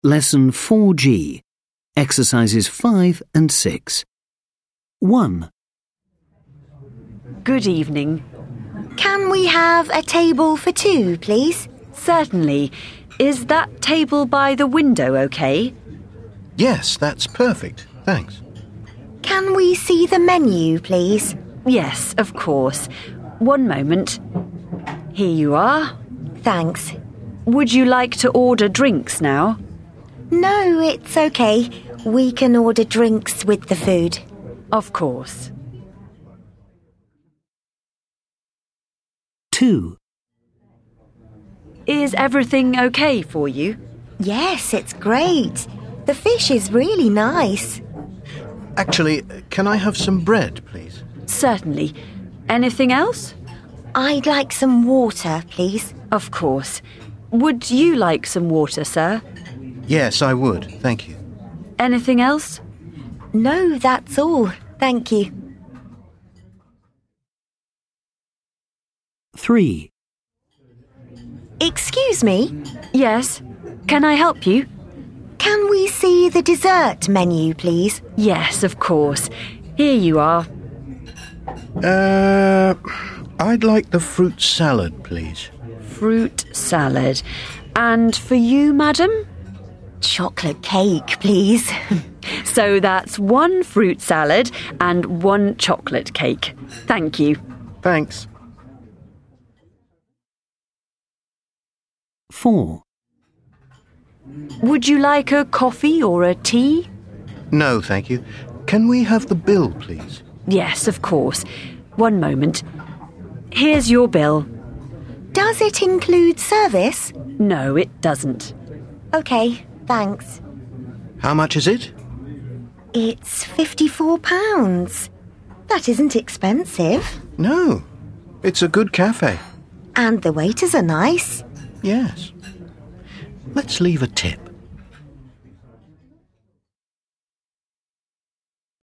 Lesson 4G, Exercises 5 and 6. 1. Good evening. Can we have a table for two, please? Certainly. Is that table by the window okay? Yes, that's perfect. Thanks. Can we see the menu, please? Yes, of course. One moment. Here you are. Thanks. Would you like to order drinks now? No, it's okay. We can order drinks with the food. Of course. 2. Is everything okay for you? Yes, it's great. The fish is really nice. Actually, can I have some bread, please? Certainly. Anything else? I'd like some water, please. Of course. Would you like some water, sir? Yes, I would. Thank you. Anything else? No, that's all. Thank you. 3. Excuse me, Yes. Can I help you? can we see the dessert menu, please? Yes, of course. Here you are. I'd like the fruit salad, please. Fruit salad. And for you, madam? Chocolate cake, please. So that's 1 fruit salad and 1 chocolate cake. Thank you. Thanks. 4. Would you like a coffee or a tea? No, thank you. Can we have the bill, please? Yes, of course. One moment. Here's your bill. Does it include service? No, it doesn't. Okay, thanks. How much is it? It's £54. That isn't expensive. No. It's a good cafe. And the waiters are nice. Yes. Let's leave a tip.